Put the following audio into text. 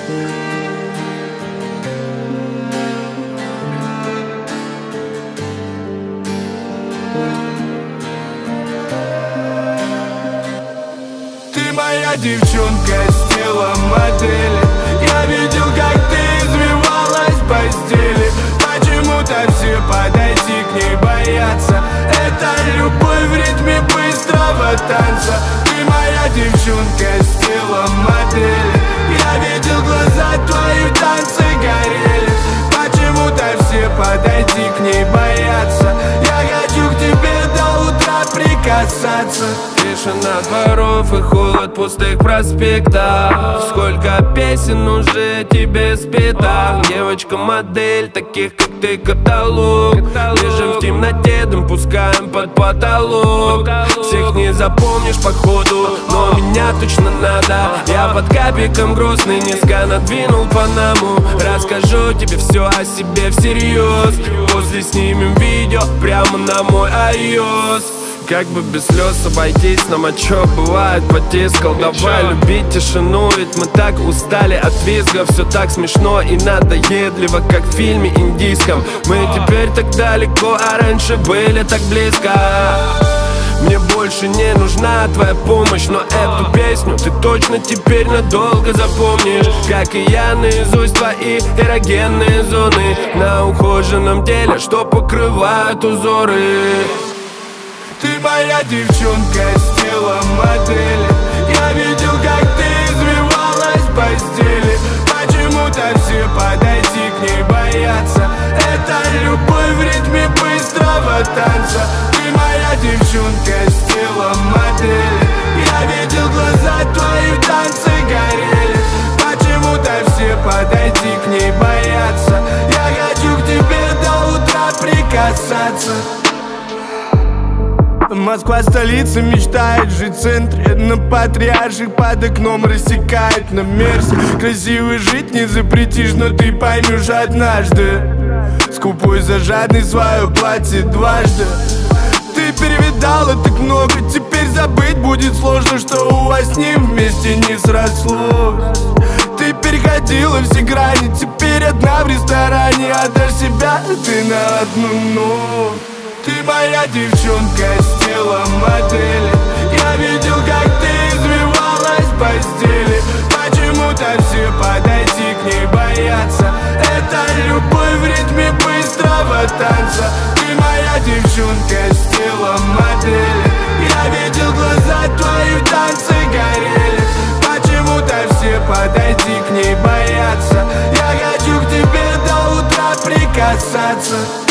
Ты моя девчонка с телом модели. Я видел, как ты извивалась в постели. Почему-то все подойти к ней боятся. Это любовь в ритме быстрого танца. Ты моя девчонка с телом модели. Я видел, глаза твои в танце горели. Почему-то все подойти к ней боятся. Я хочу к тебе до утра прикасаться. Тишина дворов и холод пустых проспектов. Сколько песен уже тебе спета. Девочка-модель, таких как ты каталог. Лежим в темноте, дым пускаем под потолок. Всех не запомнишь походу, но меня точно надо. Я под капиком грустный, низко надвинул Панаму. Расскажу тебе все о себе всерьез. После снимем видео прямо на мой iOS. Как бы без слез обойтись, нам а чё бывает потискал. Давай любить тишину, ведь мы так устали от визга. Все так смешно и надоедливо, как в фильме индийском. Мы теперь так далеко, а раньше были так близко. Мне больше не нужна твоя помощь, но эту песню ты точно теперь надолго запомнишь. Как и я, наизусть твои эрогенные зоны на ухоженном теле, что покрывают узоры. Ты моя девчонка с телом модели. Я видел, как ты извивалась в постели. Почему-то все подойти к ней боятся. Это любовь в ритме быстрого танца. Ты моя девчонка с телом модели. Я видел, глаза твои в танце горели. Почему-то все подойти к ней боятся. Я хочу к тебе до утра прикасаться. Москва столица, мечтает жить в центре. На Патриарших под окном рассекает на Мерсе. Красиво жить не запретишь, но ты поймешь однажды. Скупой за жадный свое платье дважды. Ты перевидала так много, теперь забыть будет сложно, что у вас с ним вместе не срослось. Ты переходила все грани, теперь одна в ресторане. Отдашь себя ты на одну ночь. Ты моя девчонка с телом модели. Я видел, как ты извивалась в постели. Почему-то все подойти к ней боятся. Это любовь в ритме быстрого танца. Ты моя девчонка с телом модели. Я видел, глаза твои в танце горели. Почему-то все подойти к ней боятся. Я хочу к тебе до утра прикасаться.